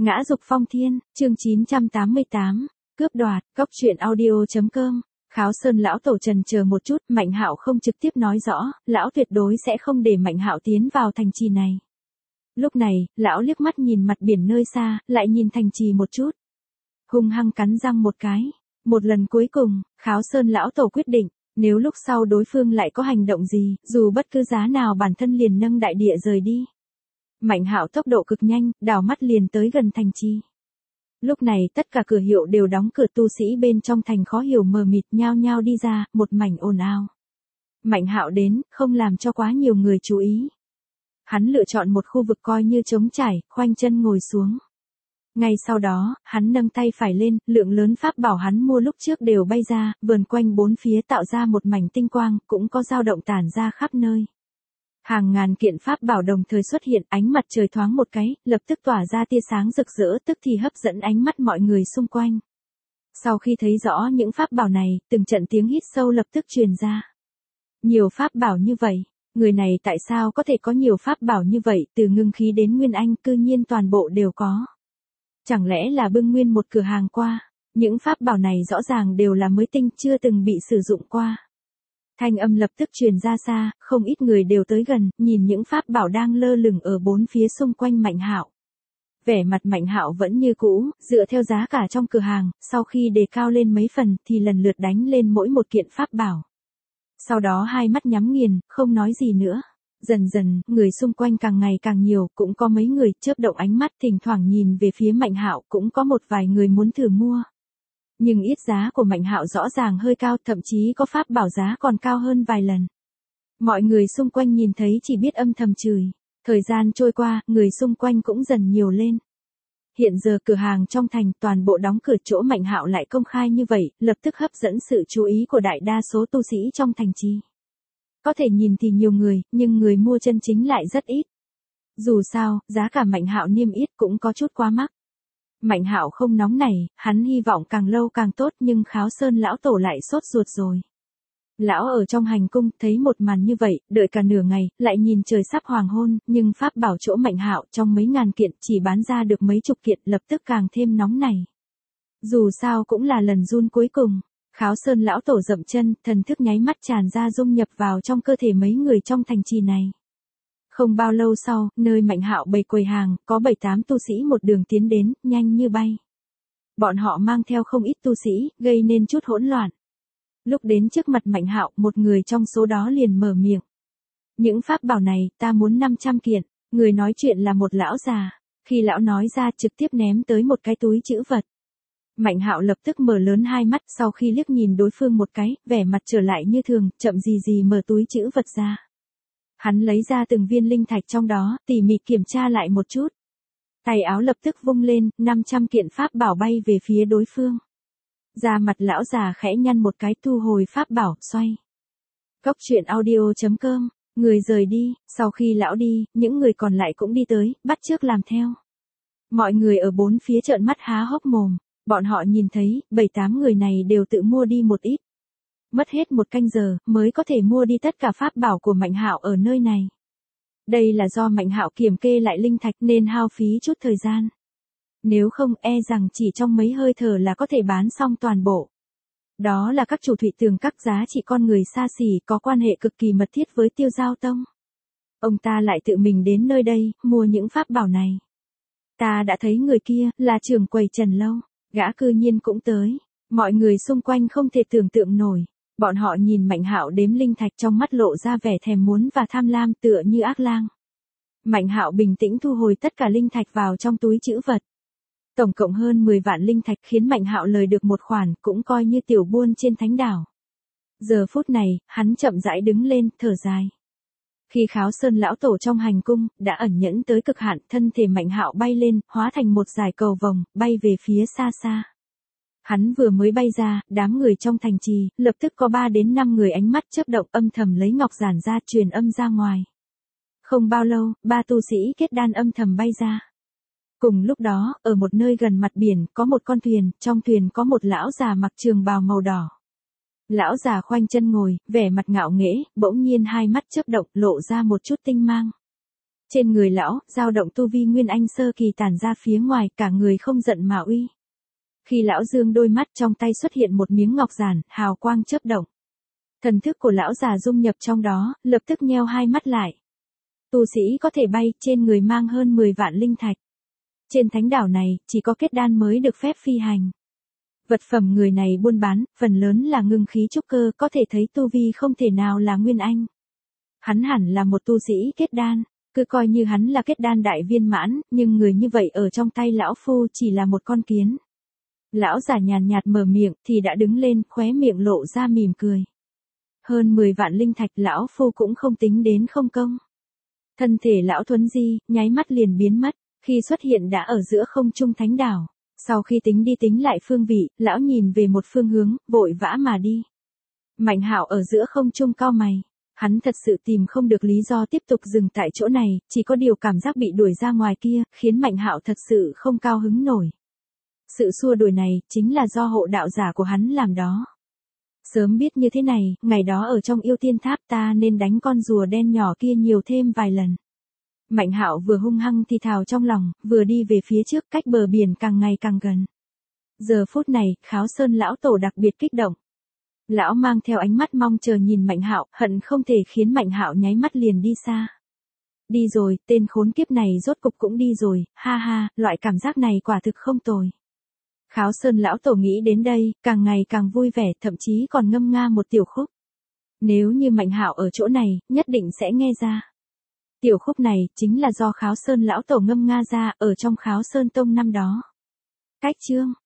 Ngã dục phong thiên, chương 988, cướp đoạt, góc truyện audio.com. Kháo Sơn lão tổ trần chờ một chút, Mạnh Hạo không trực tiếp nói rõ, lão tuyệt đối sẽ không để Mạnh Hạo tiến vào thành trì này. Lúc này, lão liếc mắt nhìn mặt biển nơi xa, lại nhìn thành trì một chút. Hung hăng cắn răng một cái. Một lần cuối cùng, Kháo Sơn lão tổ quyết định, nếu lúc sau đối phương lại có hành động gì, dù bất cứ giá nào bản thân liền nâng đại địa rời đi. Mạnh Hạo tốc độ cực nhanh, đảo mắt liền tới gần thành trì. Lúc này tất cả cửa hiệu đều đóng cửa, tu sĩ bên trong thành khó hiểu mờ mịt nhao nhao đi ra, một mảnh ồn ào. Mạnh Hạo đến, không làm cho quá nhiều người chú ý. Hắn lựa chọn một khu vực coi như trống trải, khoanh chân ngồi xuống. Ngay sau đó, hắn nâng tay phải lên, lượng lớn pháp bảo hắn mua lúc trước đều bay ra, vờn quanh bốn phía tạo ra một mảnh tinh quang, cũng có dao động tản ra khắp nơi. Hàng ngàn kiện pháp bảo đồng thời xuất hiện, ánh mặt trời thoáng một cái, lập tức tỏa ra tia sáng rực rỡ, tức thì hấp dẫn ánh mắt mọi người xung quanh. Sau khi thấy rõ những pháp bảo này, từng trận tiếng hít sâu lập tức truyền ra. Nhiều pháp bảo như vậy, người này tại sao có thể có nhiều pháp bảo như vậy, từ ngưng khí đến nguyên anh cư nhiên toàn bộ đều có. Chẳng lẽ là bưng nguyên một cửa hàng qua, những pháp bảo này rõ ràng đều là mới tinh, chưa từng bị sử dụng qua. Thanh âm lập tức truyền ra xa, không ít người đều tới gần, nhìn những pháp bảo đang lơ lửng ở bốn phía xung quanh Mạnh Hạo. Vẻ mặt Mạnh Hạo vẫn như cũ, dựa theo giá cả trong cửa hàng, sau khi đề cao lên mấy phần thì lần lượt đánh lên mỗi một kiện pháp bảo. Sau đó hai mắt nhắm nghiền, không nói gì nữa. Dần dần, người xung quanh càng ngày càng nhiều, cũng có mấy người chớp động ánh mắt thỉnh thoảng nhìn về phía Mạnh Hạo, cũng có một vài người muốn thử mua. Nhưng ít giá của Mạnh Hạo rõ ràng hơi cao, thậm chí có pháp bảo giá còn cao hơn vài lần. Mọi người xung quanh nhìn thấy chỉ biết âm thầm chửi. Thời gian trôi qua, người xung quanh cũng dần nhiều lên. Hiện giờ cửa hàng trong thành toàn bộ đóng cửa, chỗ Mạnh Hạo lại công khai như vậy, lập tức hấp dẫn sự chú ý của đại đa số tu sĩ trong thành trì. Có thể nhìn thì nhiều người, nhưng người mua chân chính lại rất ít. Dù sao, giá cả Mạnh Hạo niêm yết cũng có chút quá mắc. Mạnh Hạo không nóng nảy, hắn hy vọng càng lâu càng tốt, nhưng Kháo Sơn lão tổ lại sốt ruột rồi. Lão ở trong hành cung thấy một màn như vậy, đợi cả nửa ngày, lại nhìn trời sắp hoàng hôn, nhưng pháp bảo chỗ Mạnh Hạo trong mấy ngàn kiện chỉ bán ra được mấy chục kiện, lập tức càng thêm nóng nảy. Dù sao cũng là lần run cuối cùng. Kháo Sơn lão tổ dậm chân, thần thức nháy mắt tràn ra dung nhập vào trong cơ thể mấy người trong thành trì này. Không bao lâu sau, nơi Mạnh Hạo bày quầy hàng, có 7-8 tu sĩ một đường tiến đến, nhanh như bay. Bọn họ mang theo không ít tu sĩ, gây nên chút hỗn loạn. Lúc đến trước mặt Mạnh Hạo, một người trong số đó liền mở miệng. Những pháp bảo này, ta muốn 500 kiện. Người nói chuyện là một lão già. Khi lão nói ra, trực tiếp ném tới một cái túi trữ vật. Mạnh Hạo lập tức mở lớn hai mắt, sau khi liếc nhìn đối phương một cái, vẻ mặt trở lại như thường, chậm gì gì mở túi trữ vật ra. Hắn lấy ra từng viên linh thạch trong đó, tỉ mỉ kiểm tra lại một chút. Tay áo lập tức vung lên, 500 kiện pháp bảo bay về phía đối phương. Da mặt lão già khẽ nhăn một cái, thu hồi pháp bảo, xoay. Góc truyện audio.com, người rời đi, sau khi lão đi, những người còn lại cũng đi tới, bắt chước làm theo. Mọi người ở bốn phía trợn mắt há hốc mồm, bọn họ nhìn thấy, 7-8 người này đều tự mua đi một ít. Mất hết một canh giờ, mới có thể mua đi tất cả pháp bảo của Mạnh Hạo ở nơi này. Đây là do Mạnh Hạo kiểm kê lại linh thạch nên hao phí chút thời gian. Nếu không, e rằng chỉ trong mấy hơi thở là có thể bán xong toàn bộ. Đó là các chủ thủy tường các giá trị con người xa xỉ, có quan hệ cực kỳ mật thiết với Tiêu Giao Tông. Ông ta lại tự mình đến nơi đây, mua những pháp bảo này. Ta đã thấy người kia, là trưởng quầy Trần Lâu, gã cư nhiên cũng tới. Mọi người xung quanh không thể tưởng tượng nổi. Bọn họ nhìn Mạnh Hạo đếm linh thạch, trong mắt lộ ra vẻ thèm muốn và tham lam, tựa như ác lang. Mạnh Hạo bình tĩnh thu hồi tất cả linh thạch vào trong túi trữ vật. Tổng cộng hơn 10 vạn linh thạch khiến Mạnh Hạo lời được một khoản, cũng coi như tiểu buôn trên thánh đảo. Giờ phút này, hắn chậm rãi đứng lên, thở dài. Khi Kháo Sơn lão tổ trong hành cung đã ẩn nhẫn tới cực hạn, thân thể Mạnh Hạo bay lên, hóa thành một dải cầu vồng, bay về phía xa xa. Hắn vừa mới bay ra, đám người trong thành trì, lập tức có 3-5 người ánh mắt chớp động, âm thầm lấy ngọc giản ra, truyền âm ra ngoài. Không bao lâu, 3 tu sĩ kết đan âm thầm bay ra. Cùng lúc đó, ở một nơi gần mặt biển, có một con thuyền, trong thuyền có một lão già mặc trường bào màu đỏ. Lão già khoanh chân ngồi, vẻ mặt ngạo nghễ, bỗng nhiên hai mắt chớp động, lộ ra một chút tinh mang. Trên người lão, dao động tu vi nguyên anh sơ kỳ tản ra phía ngoài, cả người không giận mà uy. Khi lão dương đôi mắt, trong tay xuất hiện một miếng ngọc giản, hào quang chớp động. Thần thức của lão già dung nhập trong đó, lập tức nheo hai mắt lại. Tu sĩ có thể bay, trên người mang hơn 10 vạn linh thạch. Trên thánh đảo này, chỉ có kết đan mới được phép phi hành. Vật phẩm người này buôn bán, phần lớn là ngưng khí trúc cơ, có thể thấy tu vi không thể nào là nguyên anh. Hắn hẳn là một tu sĩ kết đan, cứ coi như hắn là kết đan đại viên mãn, nhưng người như vậy ở trong tay lão phu chỉ là một con kiến. Lão già nhàn nhạt mở miệng thì đã đứng lên, khóe miệng lộ ra mỉm cười. Hơn 10 vạn linh thạch lão phu cũng không tính đến không công. Thân thể lão Thuấn Di, nháy mắt liền biến mất, khi xuất hiện đã ở giữa không trung thánh đảo. Sau khi tính đi tính lại phương vị, lão nhìn về một phương hướng, vội vã mà đi. Mạnh Hạo ở giữa không trung cau mày. Hắn thật sự tìm không được lý do tiếp tục dừng tại chỗ này, chỉ có điều cảm giác bị đuổi ra ngoài kia, khiến Mạnh Hạo thật sự không cao hứng nổi. Sự xua đuổi này, chính là do hộ đạo giả của hắn làm đó. Sớm biết như thế này, ngày đó ở trong yêu tiên tháp ta nên đánh con rùa đen nhỏ kia nhiều thêm vài lần. Mạnh Hạo vừa hung hăng thì thào trong lòng, vừa đi về phía trước, cách bờ biển càng ngày càng gần. Giờ phút này, Kháo Sơn lão tổ đặc biệt kích động. Lão mang theo ánh mắt mong chờ nhìn Mạnh Hạo, hận không thể khiến Mạnh Hạo nháy mắt liền đi xa. Đi rồi, tên khốn kiếp này rốt cục cũng đi rồi, ha ha, loại cảm giác này quả thực không tồi. Kháo Sơn lão tổ nghĩ đến đây, càng ngày càng vui vẻ, thậm chí còn ngâm nga một tiểu khúc. Nếu như Mạnh Hạo ở chỗ này, nhất định sẽ nghe ra. Tiểu khúc này, chính là do Kháo Sơn lão tổ ngâm nga ra, ở trong Kháo Sơn Tông năm đó. Cách chương